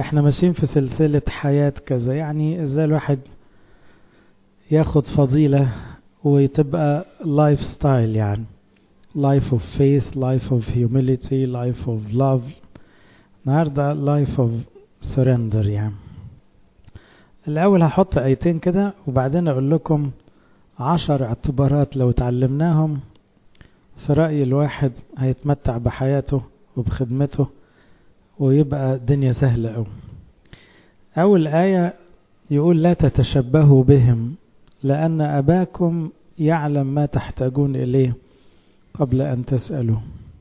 احنا ماشيين في سلسلة حياة كذا، يعني ازاي الواحد ياخد فضيلة وتبقى لايف ستايل، يعني life of faith, life of humility, life of love. النهاردة life of surrender. يعني الأول هحط آيتين كده وبعدين أقول لكم 10 اعتبارات لو تعلمناهم في رأي الواحد هيتمتع بحياته وبخدمته ويبقى الدنيا سهلة أوي. أول آية يقول لا تتشبهوا بهم لأن أباكم يعلم ما تحتاجون إليه قبل أن تسألوا.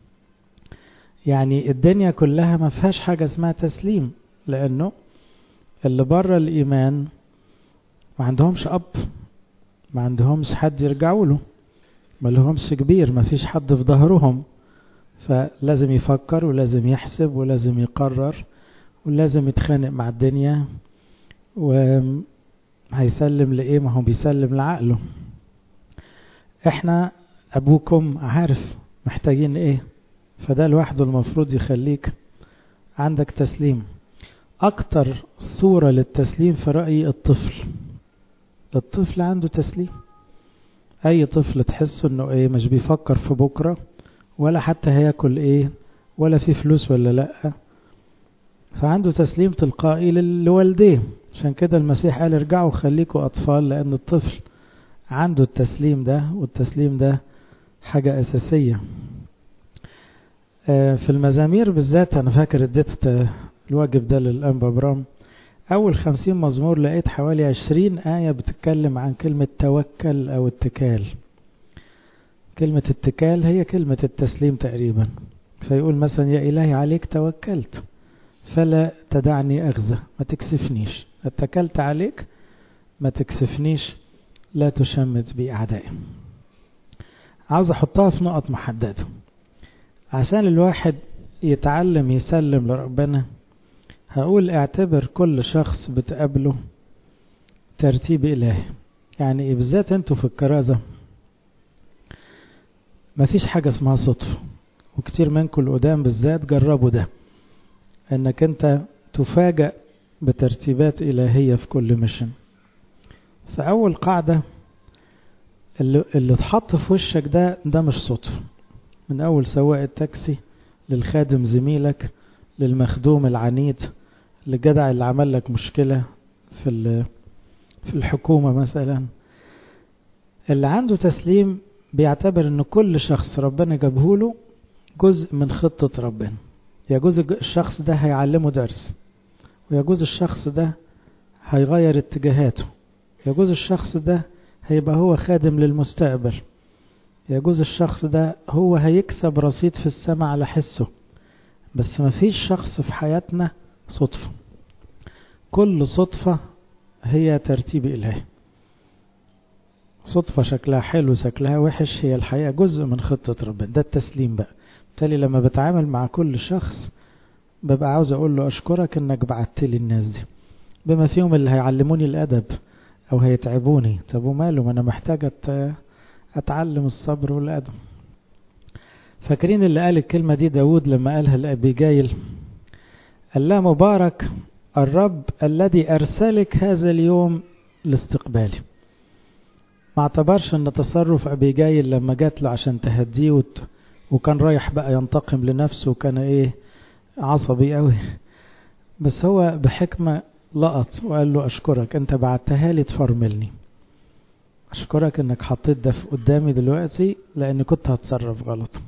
يعني الدنيا كلها ما فيهاش حاجة اسمها تسليم، لأنه اللي بره الإيمان ما عندهمش أب، ما عندهمش حد يرجعوا له، ما لهمش كبير، ما فيش حد في ظهرهم، فلازم يفكر ولازم يحسب ولازم يقرر ولازم يتخانق مع الدنيا. وهيسلم لإيه؟ ما هو بيسلم لعقله. احنا أبوكم عارف محتاجين إيه، فده لوحده المفروض يخليك عندك تسليم. أكتر صورة للتسليم في رأيي الطفل عنده تسليم. أي طفل تحس إنه إيه، مش بيفكر في بكرة ولا حتى هياكل إيه ولا في فلوس ولا لأ، فعنده تسليم تلقائي لوالديه. عشان كده المسيح قال ارجعوا خليكوا أطفال، لأن الطفل عنده التسليم ده، والتسليم ده حاجة أساسية. في المزامير بالذات أنا فاكر اديت الواجب ده للأنبا برام. أول 50 مزمور لقيت حوالي 20 آية بتتكلم عن كلمة توكل أو اتكال. كلمة اتكال هي كلمة التسليم تقريبا. فيقول مثلا يا إلهي عليك توكلت فلا تدعني أغزى، ما تكسفنيش، اتكلت عليك ما تكسفنيش، لا تشمت بي أعدائي. عاوز أحطها في نقط محددة عشان الواحد يتعلم يسلم لربنا. هقول اعتبر كل شخص بتقابله ترتيب إلهي. يعني بالذات انتوا في الكرازة مفيش حاجة اسمها صدفة، وكتير منكم القدام بالذات جربوا ده، انك انت تفاجأ بترتيبات إلهية في كل ميشن. فأول قاعدة اللي اتحط في وشك ده مش صدفة. من أول سواق التاكسي للخادم زميلك للمخدوم العنيد للجدع اللي عمل لك مشكلة في الحكومة مثلا، اللي عنده تسليم بيعتبر ان كل شخص ربنا جابهوله جزء من خطة ربنا. يجوز الشخص ده هيعلمه درس، ويجوز الشخص ده هيغير اتجاهاته، يجوز الشخص ده هيبقى هو خادم للمستقبل، يجوز الشخص ده هو هيكسب رصيد في السماء على حسه. بس ما فيش شخص في حياتنا صدفة. كل صدفة هي ترتيب إلهي. صدفة شكلها حلو شكلها وحش، هي الحقيقة جزء من خطة ربنا. ده التسليم بقى. بالتالي لما بتعامل مع كل شخص ببقى عاوز أقول له أشكرك إنك بعت لي الناس دي، بما فيهم اللي هيعلموني الأدب أو هيتعبوني. طب وماله، ما أنا محتاج أتعلم الصبر والأدب. فاكرين اللي قال الكلمة دي داود لما قالها لأبيجايل؟ قال لها مبارك الرب الذي أرسلك هذا اليوم لاستقبالي. ما اعتبرش ان تصرف أبيجايل لما جات له عشان تهديه وكان رايح بقى ينتقم لنفسه وكان عصبي قوي، بس هو بحكمة لقط وقال له أشكرك أنت بعتها لي تفرملني، أشكرك أنك حطيت ده قدامي دلوقتي لأن كنت هتصرف غلط.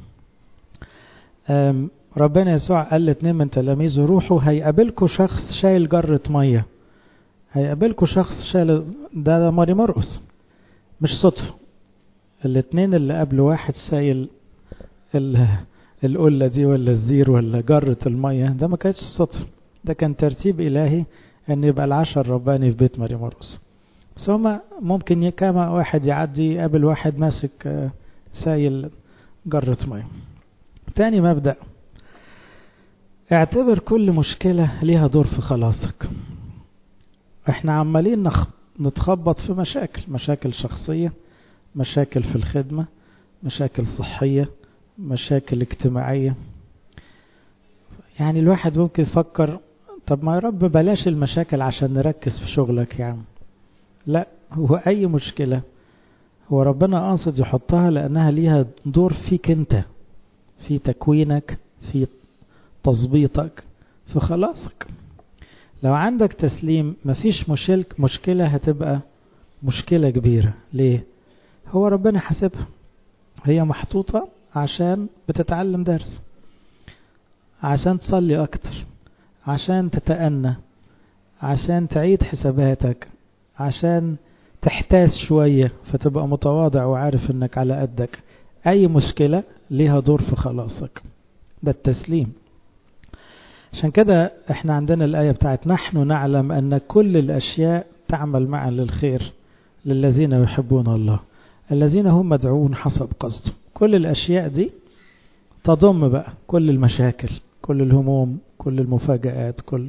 ربنا يسوع قال لاتنين من تلاميذه روحوا هيقابلكوا شخص شايل جرة مية، هيقابلكوا شخص شايل، ده ماري مرقس، مش صدفة. الاتنين اللي قبل واحد سايل القلة دي ولا الزير ولا جرة المية، ده ما كانتش صدفة، ده كان ترتيب إلهي أن يبقى العشر رباني في بيت ماري مرقس. بس هما ممكن كما واحد يعدي يقابل واحد ماسك سايل جرة مية. تاني مبدأ، اعتبر كل مشكلة ليها دور في خلاصك. احنا عمالين نتخبط في مشاكل شخصية، مشاكل في الخدمة، مشاكل صحية، مشاكل اجتماعية. يعني الواحد ممكن يفكر طب ما يا رب بلاش المشاكل عشان نركز في شغلك يعني. لا، هو أي مشكلة هو ربنا قاصد يحطها لأنها ليها دور فيك أنت، في تكوينك، في تظبيطك، في خلاصك. لو عندك تسليم مفيش مشكلة هتبقى مشكلة كبيرة. ليه؟ هو ربنا حاسبها، هي محطوطة عشان بتتعلم درس، عشان تصلي أكتر، عشان تتأنى، عشان تعيد حساباتك، عشان تحتاس شوية فتبقى متواضع وعارف انك على قدك. اي مشكلة ليها دور في خلاصك، ده التسليم. عشان كده احنا عندنا الآية بتاعت نحن نعلم ان كل الاشياء تعمل معا للخير للذين يحبون الله الذين هم مدعوون حسب قصده. كل الاشياء دي تضم بقى كل المشاكل، كل الهموم، كل المفاجآت، كل.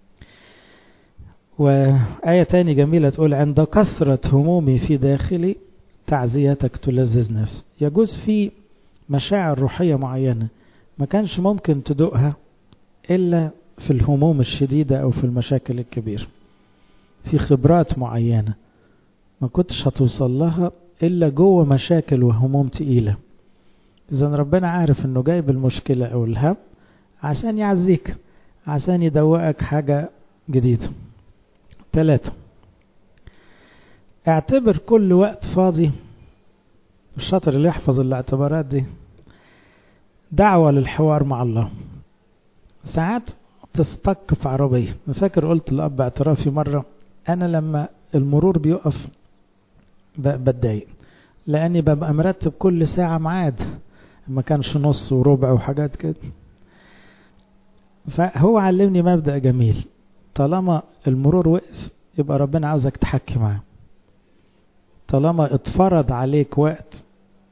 وآية تاني جميلة تقول عند كثرة همومي في داخلي تعزيتك تلذذ نفسي. يجوز في مشاعر روحية معينة ما كانش ممكن تدوقها إلا في الهموم الشديدة أو في المشاكل الكبيرة. في خبرات معينة ما كنتش هتوصل لها إلا جوه مشاكل وهموم تقيلة. إذن ربنا عارف أنه جايب المشكلة أو الهم عشان يعزيك، عشان يدوقك حاجة جديدة. 3. اعتبر كل وقت فاضي، الشاطر اللي يحفظ الاعتبارات دي، دعوة للحوار مع الله. ساعات تستك في عربية. فاكر قلت لأب اعترافي مرة، أنا لما المرور بيقف بتضايق لأني ببقى مرتب كل ساعة ميعاد، ما كانش نص وربع وحاجات كده. فهو علمني مبدأ جميل، طالما المرور وقف يبقى ربنا عاوزك تحكي معاه. طالما اتفرض عليك وقت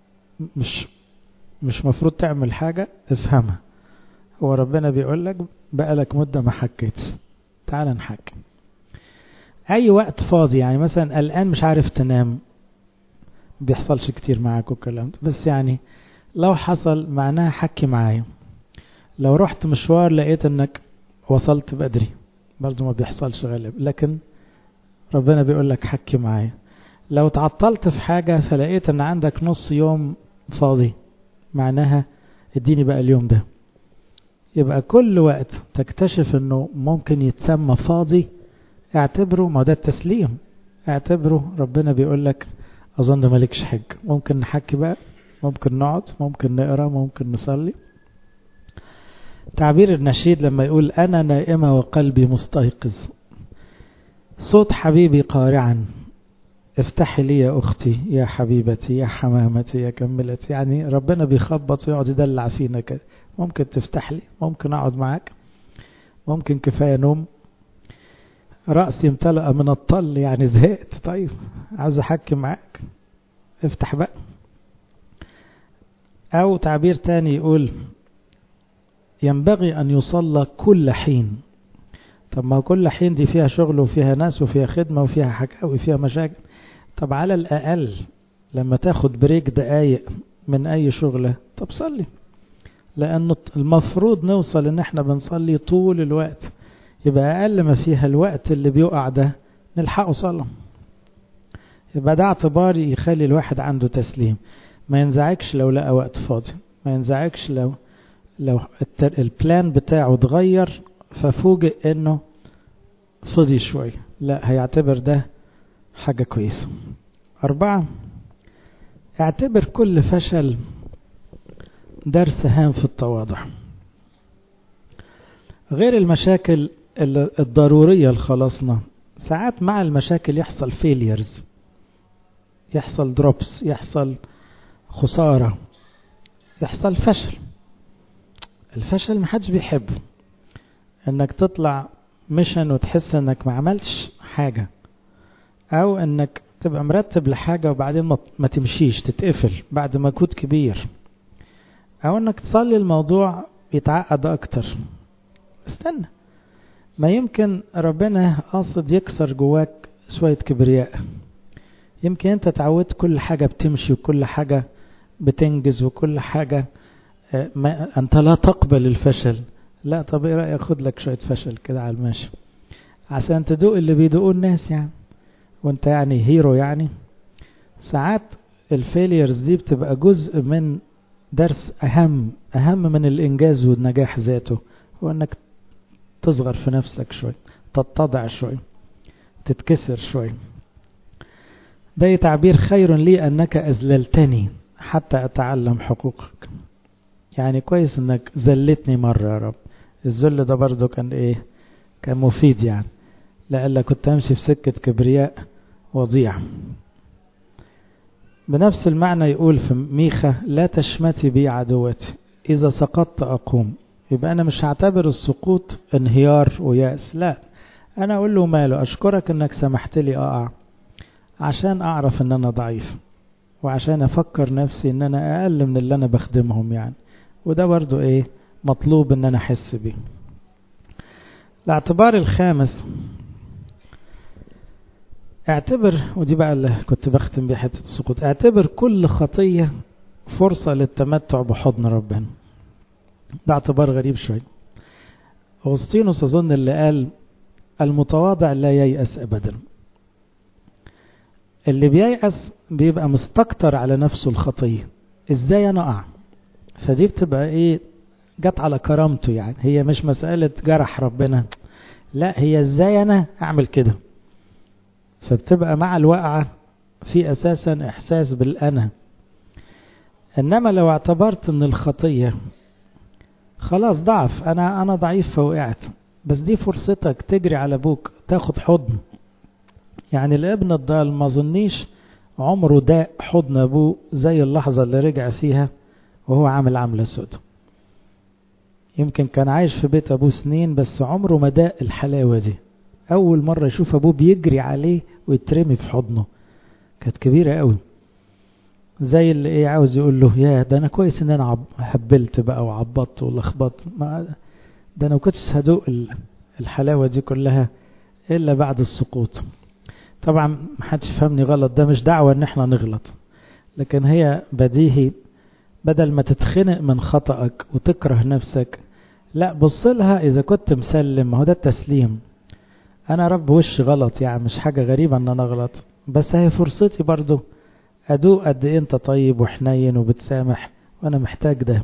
مش مفروض تعمل حاجة، افهمها. هو ربنا بيقول لك بقالك مدة ما حكيتش، تعال نحكي. اي وقت فاضي، يعني مثلا الآن مش عارف تنام، بيحصلش كتير معاك والكلام ده، بس يعني لو حصل معناها حكي معايا. لو رحت مشوار لقيت انك وصلت بدري، برضو ما بيحصلش غالب، لكن ربنا بيقول لك حكي معايا. لو تعطلت في حاجة فلقيت ان عندك نص يوم فاضي، معناها اديني بقى اليوم ده. يبقى كل وقت تكتشف انه ممكن يتسمى فاضي اعتبره، ما ده التسليم، اعتبره ربنا بيقول لك اظن مالكش حج، ممكن نحكي بقى، ممكن نقعد، ممكن نقرأ، ممكن نصلي. تعبير النشيد لما يقول أنا نائمة وقلبي مستيقظ، صوت حبيبي قارعا، افتحي لي يا أختي يا حبيبتي يا حمامتي يا كملتي. يعني ربنا بيخبط ويقعد يدلع فينا كده. ممكن تفتح لي، ممكن أقعد معاك، ممكن كفاية نوم، رأسي امتلأ من الطل، يعني زهقت، طيب عاوز أحكي معاك، افتح بقى. أو تعبير تاني يقول ينبغي أن يصلى كل حين. طب ما كل حين دي فيها شغل وفيها ناس وفيها خدمة وفيها حكاوي وفيها مشاكل. طب على الأقل لما تاخد بريك دقايق من أي شغلة، طب صلي، لأنه المفروض نوصل إن احنا بنصلي طول الوقت. يبقى أقل ما فيها الوقت اللي بيقع ده نلحقه صلاة. يبقى ده اعتباري يخلي الواحد عنده تسليم. ما ينزعكش لو لقى وقت فاضي، ما ينزعكش لو البلان بتاعه اتغير ففوجئ انه فضي شوية، لا، هيعتبر ده حاجة كويسة. 4. اعتبر كل فشل درس هام في التواضع. غير المشاكل الضرورية لخلاصنا، ساعات مع المشاكل يحصل فيليرز، يحصل دروبس، يحصل خسارة، يحصل فشل. الفشل محدش بيحبه، انك تطلع ميشن وتحس انك ما عملتش حاجة، او انك تبقى مرتب لحاجة وبعدين ما تمشيش، تتقفل بعد مجهود كبير، او انك تصلي الموضوع يتعقد اكتر. استنى، ما يمكن ربنا قاصد يكسر جواك شوية كبرياء. يمكن انت تعودت كل حاجة بتمشي وكل حاجة بتنجز وكل حاجة، انت لا تقبل الفشل. لا، طب ايه رأيك خد لك شوية فشل كده على الماشي عشان تدوق اللي بيدوقوا الناس يعني، وانت يعني هيرو يعني. ساعات الفيليرز دي بتبقى جزء من درس أهم من الإنجاز والنجاح ذاته، هو أنك تصغر في نفسك شوي، تتضع شوي، تتكسر شوي. ده تعبير خير لي أنك أذللتني حتى أتعلم حقوقك. يعني كويس أنك ذلتني مرة يا رب. الذل ده برضو كان إيه؟ كان مفيد يعني، لألا كنت أمشي في سكة كبرياء وضيع. بنفس المعنى يقول في ميخا: لا تشمتي بي عدوتي، إذا سقطت أقوم. يبقى أنا مش هعتبر السقوط انهيار ويأس، لا، أنا أقول له ماله، أشكرك أنك سمحت لي أقع عشان أعرف أن أنا ضعيف، وعشان أفكر نفسي أن أنا أقل من اللي أنا بخدمهم يعني. وده برضو إيه مطلوب أن أنا أحس بيه. الاعتبار الخامس، اعتبر، ودي بقى اللي كنت بختم بيه حتة السقوط، اعتبر كل خطية فرصة للتمتع بحضن ربنا. ده اعتبار غريب شوي. أغسطينوس أظن اللي قال: المتواضع لا ييأس أبدا. اللي بييأس بيبقى مستكتر على نفسه الخطية، ازاي انا اقع. فدي بتبقى ايه، جت على كرامته يعني، هي مش مسألة جرح ربنا، لا، هي ازاي انا اعمل كده. فبتبقى مع الوقعة في اساسا احساس بالانا. انما لو اعتبرت ان الخطية خلاص ضعف، انا ضعيف فوقعت، بس دي فرصتك تجري على ابوك تاخد حضن. يعني الابن الضال ما ظنيش عمره داق حضن ابوه زي اللحظة اللي رجع فيها وهو عامل عملة سود. يمكن كان عايش في بيت ابوه سنين بس عمره ما داق الحلاوة دي. اول مرة يشوف ابوه بيجري عليه ويترمي في حضنه كانت كبيرة قوي. زي اللي ايه عاوز يقول له: يا ده انا كويس ان انا هبلت بقى وعبطت ولخبطت، ده انا ما كنتش هدوق الحلاوة دي كلها الا بعد السقوط. طبعا محدش فهمني غلط، ده مش دعوة ان احنا نغلط، لكن هي بديهي. بدل ما تتخنق من خطأك وتكره نفسك، لا، بص لها اذا كنت مسلم، ما هو ده التسليم. انا رب وش غلط يعني، مش حاجة غريبة ان انا غلط، بس هي فرصتي برضو ادوق قد ايه انت طيب وحنين وبتسامح، وانا محتاج ده.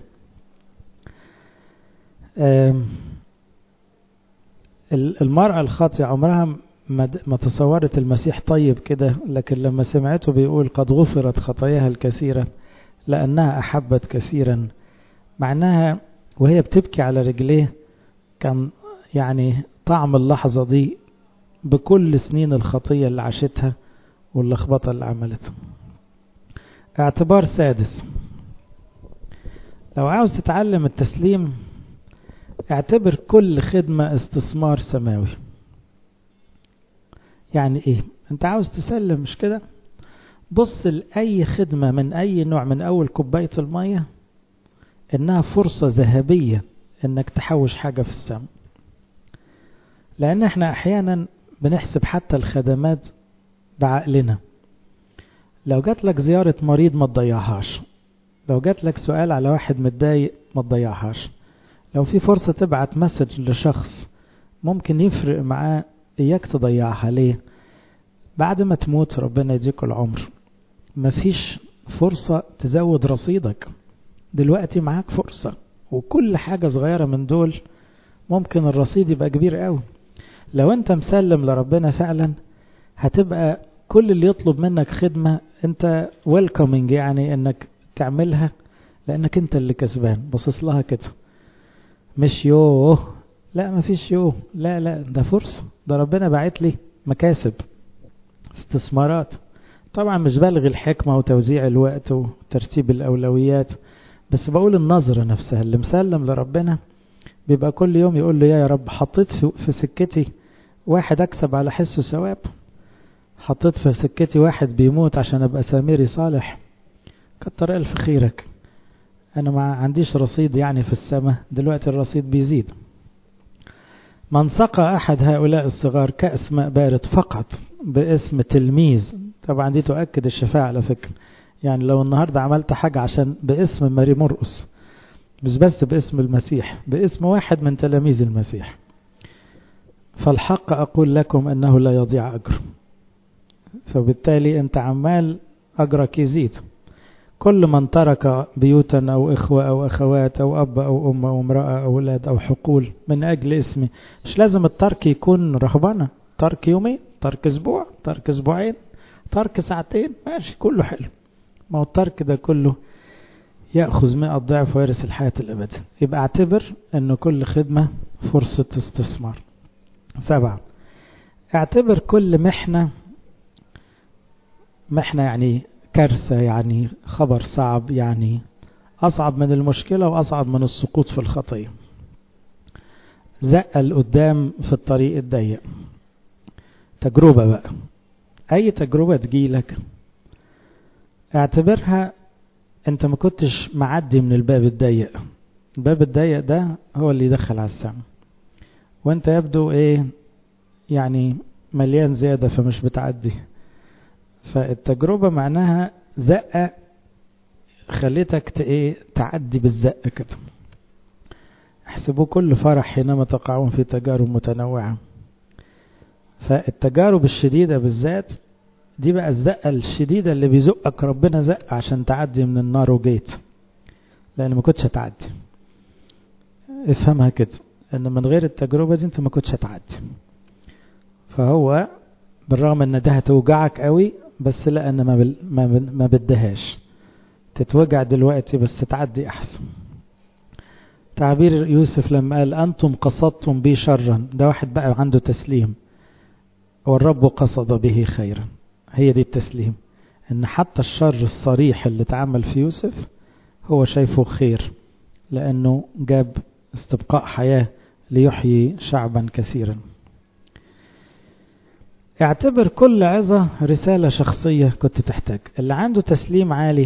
المرأة الخاطئة عمرها ما تصورت المسيح طيب كده، لكن لما سمعته بيقول: قد غفرت خطاياها الكثيرة لأنها أحبت كثيرا، معناها وهي بتبكي على رجليه كان يعني طعم اللحظة دي بكل سنين الخطية اللي عاشتها واللخبطة اللي عملتها. اعتبار سادس، لو عاوز تتعلم التسليم اعتبر كل خدمة استثمار سماوي. يعني ايه؟ انت عاوز تسلم مش كده؟ بص لأي خدمة من أي نوع، من أول كوباية المية، إنها فرصة ذهبية إنك تحوش حاجة في السماء. لأن احنا أحيانا بنحسب حتى الخدمات بعقلنا. لو جات لك زيارة مريض ما تضيعهاش، لو جات لك سؤال على واحد متضايق ما تضيعهاش، لو في فرصة تبعت مسج لشخص ممكن يفرق معاه إياك تضيعها. ليه؟ بعد ما تموت ربنا يديك العمر، مفيش فرصة تزود رصيدك. دلوقتي معاك فرصة، وكل حاجة صغيرة من دول ممكن الرصيد يبقى كبير قوي. لو انت مسلم لربنا فعلا هتبقى كل اللي يطلب منك خدمة انت welcoming، يعني انك تعملها لانك انت اللي كسبان. بصص لها كده، مش يوه، لا مفيش يوه، لا ده فرصة، ده ربنا باعت لي مكاسب، استثمارات. طبعا مش بلغي الحكمة وتوزيع الوقت وترتيب الأولويات، بس بقول النظرة نفسها. اللي مسلم لربنا بيبقى كل يوم يقول له: يا رب حطيت في سكتي واحد أكسب على حسه ثواب، حطيت في سكتي واحد بيموت عشان أبقى سامري صالح، كتر ألف خيرك. أنا ما عنديش رصيد يعني في السماء، دلوقتي الرصيد بيزيد. من سقى أحد هؤلاء الصغار كأس ماء بارد فقط باسم تلميذ، طبعا دي تؤكد الشفاعة على فكرة. يعني لو النهاردة عملت حاجة عشان باسم ماري مرقس مش بس باسم المسيح، باسم واحد من تلاميذ المسيح. فالحق أقول لكم أنه لا يضيع أجر. فبالتالي أنت عمال أجرك يزيد. كل من ترك بيوتا أو إخوة أو أخوات أو أب أو أم أو امرأة أو أولاد أو حقول من أجل اسمي، مش لازم الترك يكون رهبنة، ترك يومين، ترك أسبوع، ترك أسبوعين، ترك ساعتين، ماشي كله حلو. ما هو الترك ده كله يأخذ 100 ضعف ويرث الحياة الأبدية. يبقى اعتبر أن كل خدمة فرصة استثمار. 7. اعتبر كل محنة يعني كارثة، يعني خبر صعب، يعني أصعب من المشكلة وأصعب من السقوط في الخطية، زق القدام في الطريق الضيق. تجربة بقى، أي تجربة تجيلك اعتبرها أنت ما كنتش معدي من الباب الضيق. الباب الضيق ده هو اللي يدخل على السماء، وانت يبدو يعني مليان زيادة فمش بتعدي. فالتجربة معناها زقة خليتك تعدي بالزق كده. احسبوا كل فرح حينما تقعون في تجارب متنوعة. فالتجارب الشديدة بالذات دي بقى الزقة الشديدة اللي بيزقك ربنا زق عشان تعدي من النار وجيت، لأن ما كنتش هتعدي. افهمها كده، ان من غير التجربة دي انت ما كنتش هتعدي. فهو بالرغم ان ده هتوجعك قوي، بس لا، ان ما بدهاش تتوجع دلوقتي، بس تعدي احسن. تعبير يوسف لما قال أنتم قصدتم بي شرا، ده واحد بقى عنده تسليم، والرب قصد به خيرا. هي دي التسليم، ان حتى الشر الصريح اللي اتعمل في يوسف هو شايفه خير، لأنه جاب استبقاء حياة ليحيي شعبا كثيرا. اعتبر كل عظة رسالة شخصية كنت تحتاج. اللي عنده تسليم عالي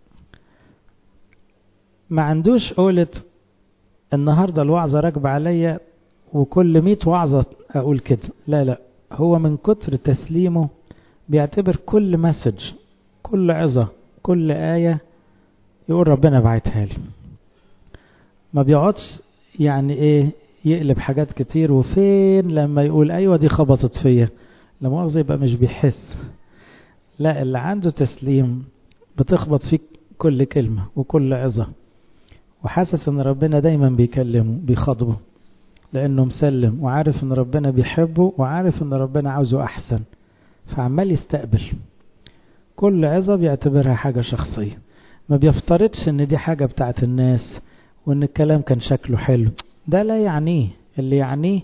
ما عندوش قولة النهاردة الوعظة راكبة عليا وكل 100 وعظة أقول كده، لا، هو من كتر تسليمه بيعتبر كل مسج، كل عظة، كل آية يقول ربنا بعتها لي. ما بيقعدش يقلب حاجات كتير، وفين لما يقول أيوة دي خبطت فيا لما مؤاخذة يبقى مش بيحس. لا، اللي عنده تسليم بتخبط فيك كل كلمة وكل عظة، وحاسس ان ربنا دايما بيكلمه بيخاطبه، لانه مسلم وعارف ان ربنا بيحبه وعارف ان ربنا عاوزه احسن، فعمال يستقبل. كل عظة بيعتبرها حاجة شخصية، ما بيفترضش ان دي حاجة بتاعت الناس وان الكلام كان شكله حلو. ده لا يعنيه، اللي يعنيه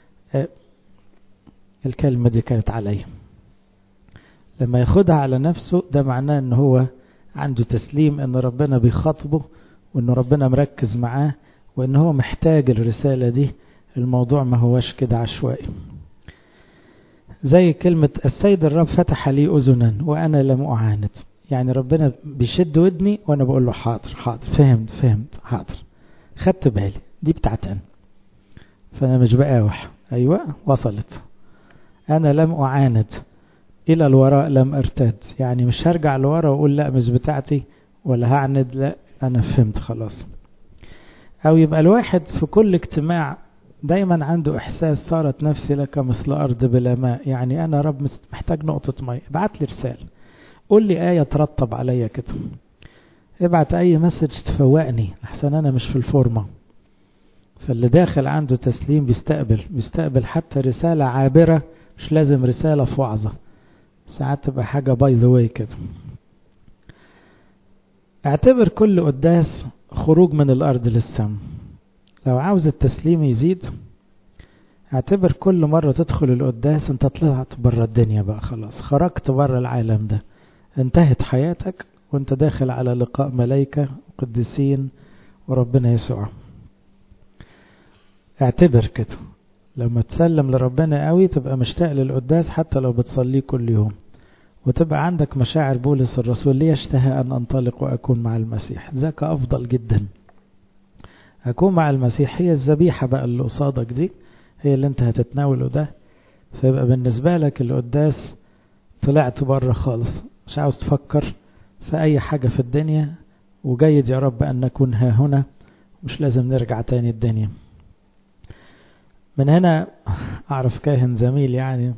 الكلمة دي كانت عليا. لما ياخدها على نفسه ده معناه ان هو عنده تسليم، ان ربنا بيخاطبه وان ربنا مركز معاه وان هو محتاج الرسالة دي. الموضوع ما هوش كده عشوائي. زي كلمة السيد الرب فتح لي أذنا وأنا لم أعاند، يعني ربنا بيشد ودني وأنا بقول له حاضر حاضر، فهمت حاضر، خدت بالي، دي بتاعت أنا، فأنا مش بقاوح. أيوة وصلت، أنا لم أعاند، إلى الوراء لم أرتد، يعني مش هرجع لورا وأقول لا مش بتاعتي ولا هعند، لا أنا فهمت خلاص. أو يبقى الواحد في كل اجتماع دايما عنده إحساس صارت نفسي لك مثل أرض بلا ماء، يعني أنا رب محتاج نقطة ماء، ابعت لي رسالة، قول لي آية ترتب عليا كده، ابعت أي مسج تفوقني لحسن أنا مش في الفورمة. فاللي داخل عنده تسليم بيستقبل حتى رسالة عابرة، مش لازم رسالة في وعظة، ساعات تبقى حاجة باي ذا واي كده. اعتبر كل قداس خروج من الأرض للسماء. لو عاوز التسليم يزيد اعتبر كل مرة تدخل القداس انت طلعت بره الدنيا بقى، خلاص خرجت بره العالم ده، انتهت حياتك وانت داخل على لقاء ملائكة وقديسين وربنا يسوع. اعتبر كده لما تسلم لربنا قوي تبقى مشتاق للقداس حتى لو بتصليه كل يوم، وتبقى عندك مشاعر بولس الرسول لي يشتهى أن أنطلق وأكون مع المسيح، ذاك أفضل جدا. أكون مع المسيح هي الذبيحة بقى اللي قصادك دي، هي اللي انت هتتناوله ده، فيبقى بالنسبة لك القداس طلعت بره خالص، مش عاوز تفكر في أي حاجة في الدنيا، وجيد يا رب أن نكون ها هنا مش لازم نرجع تاني الدنيا. من هنا أعرف كاهن زميل يعني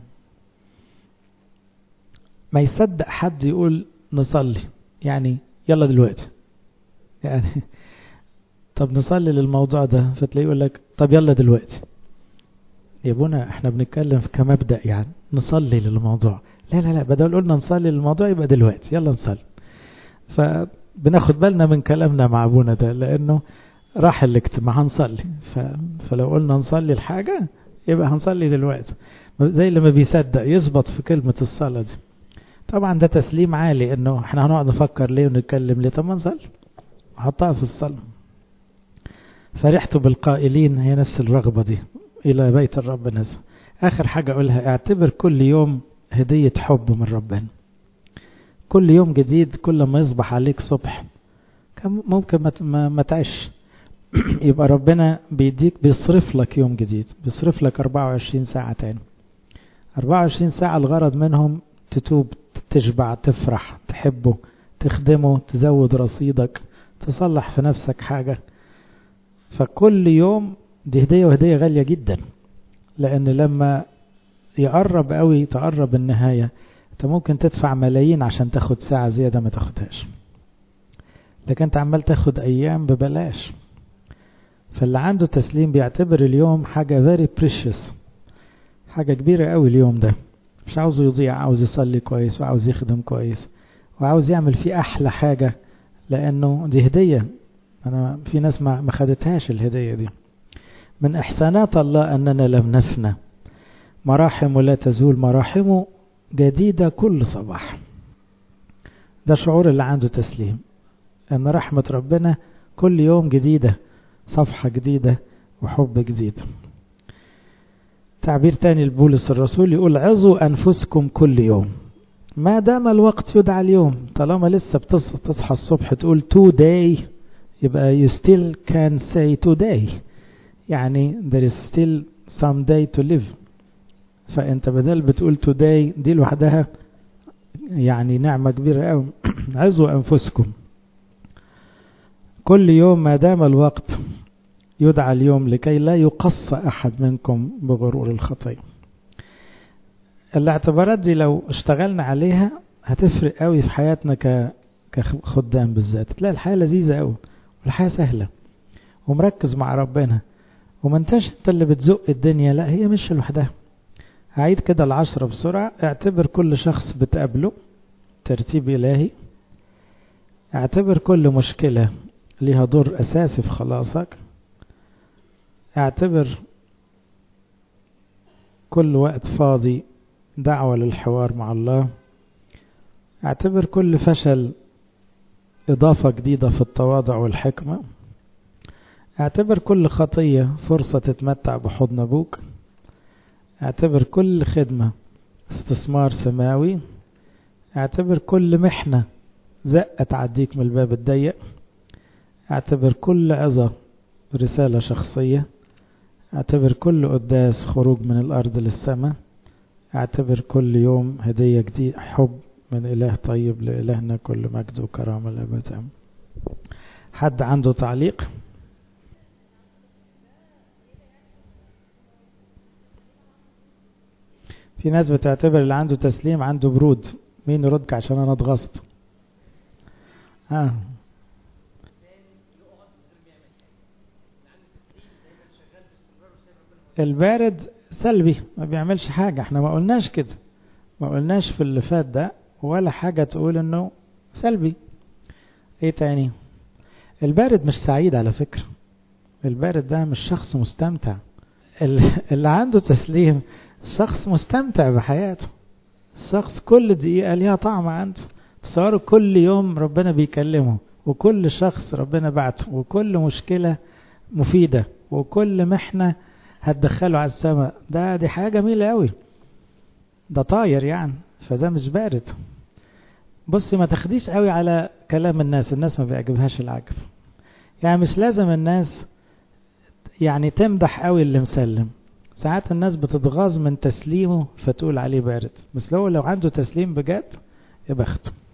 ما يصدق حد يقول نصلي، يعني يلا دلوقتي يعني طب نصلي للموضوع ده، فتلاقيه يقول لك طب يلا دلوقتي. يا ابونا احنا بنتكلم كمبدأ، يعني نصلي للموضوع. لا لا لا، بدل قلنا نصلي للموضوع يبقى دلوقتي يلا نصلي. فبناخد بالنا من كلامنا مع ابونا ده، لانه راح الاجتماع هنصلي، فلو قلنا نصلي الحاجة يبقى هنصلي دلوقتي. زي اللي ما بيصدق يثبت في كلمة الصلاة دي. طبعا ده تسليم عالي، انه احنا هنقعد نفكر ليه ونتكلم ليه، طب ما نصلي حطها في الصلاة. فرحت بالقائلين، هي نفس الرغبة دي إلى بيت الرب نزل. آخر حاجة أقولها، اعتبر كل يوم هدية حب من ربنا. كل يوم جديد، كل ما يصبح عليك صبح كان ممكن ما تعيش يبقى ربنا بيديك، بيصرف لك يوم جديد، بيصرف لك 24 ساعة تاني. 24 ساعة الغرض منهم تتوب، تشبع، تفرح، تحبه، تخدمه، تزود رصيدك، تصلح في نفسك حاجة. فكل يوم دي هدية، وهدية غالية جدا، لأن لما يقرب قوي تقرب النهاية، انت ممكن تدفع ملايين عشان تاخد ساعة زيادة ما تاخدهاش، لكن انت عمال تاخد أيام ببلاش. فاللي عنده تسليم بيعتبر اليوم حاجة very precious، حاجة كبيرة قوي اليوم ده، مش عاوز يضيع، عاوز يصلي كويس، وعاوز يخدم كويس، وعاوز يعمل فيه أحلى حاجة، لأنه دي هدية. أنا في ناس ما خدتهاش الهدية دي. من إحسانات الله أننا لم نفنى، مراحم لا تزول، مراحمه جديدة كل صباح. ده شعور اللي عنده تسليم، أن رحمة ربنا كل يوم جديدة، صفحة جديدة وحب جديد. تعبير تاني لبولس الرسول يقول عظوا أنفسكم كل يوم ما دام الوقت يدعى اليوم. طالما لسه بتصحى الصبح تقول today، يبقى you still can say today، يعني there is still some day to live. فأنت بدل بتقول today دي لوحدها يعني نعمة كبيرة قوي. عظوا أنفسكم كل يوم ما دام الوقت يدعى اليوم، لكي لا يقص أحد منكم بغرور الخطية. الاعتبارات دي لو اشتغلنا عليها هتفرق قوي في حياتنا كخدام بالذات. تلاقي الحياة لذيذة قوي، والحياة سهلة، ومركز مع ربنا، وما انتش انت اللي بتزق الدنيا، لا هي مش لوحدها. هعيد كده 10 بسرعة. اعتبر كل شخص بتقابله ترتيب إلهي. اعتبر كل مشكلة ليها دور أساسي في خلاصك. اعتبر كل وقت فاضي دعوة للحوار مع الله. اعتبر كل فشل إضافة جديدة في التواضع والحكمة. اعتبر كل خطية فرصة تتمتع بحضن أبوك. اعتبر كل خدمة استثمار سماوي. اعتبر كل محنة زقة تعديك من الباب الضيق. اعتبر كل عظة رسالة شخصية. اعتبر كل قداس خروج من الأرض للسماء. اعتبر كل يوم هدية جديد حب من إله طيب، لإلهنا كل مجد وكرامة الأبد. حد عنده تعليق؟ في ناس بتعتبر اللي عنده تسليم عنده برود. مين يردك عشان أنا اتغصت؟ البارد سلبي ما بيعملش حاجة. احنا ما قلناش كده، ما قلناش في اللي فات ده ولا حاجة تقول انه سلبي. ايه تاني؟ البارد مش سعيد على فكرة. البارد ده مش شخص مستمتع. اللي عنده تسليم شخص مستمتع بحياته. الشخص كل دقيقة ليها طعم عنده. تصوروا كل يوم ربنا بيكلمه، وكل شخص ربنا بعته، وكل مشكلة مفيدة، وكل محنة هتدخله على السماء. دي حاجة جميلة قوي. ده طاير يعني، فده مش بارد. بصي ما تاخديش قوي على كلام الناس ما بيعجبهاش العجب. يعني مش لازم الناس يعني تمدح قوي اللي مسلم. ساعات الناس بتتغاظ من تسليمه فتقول عليه بارد، بس لو عنده تسليم بجد يا بخته.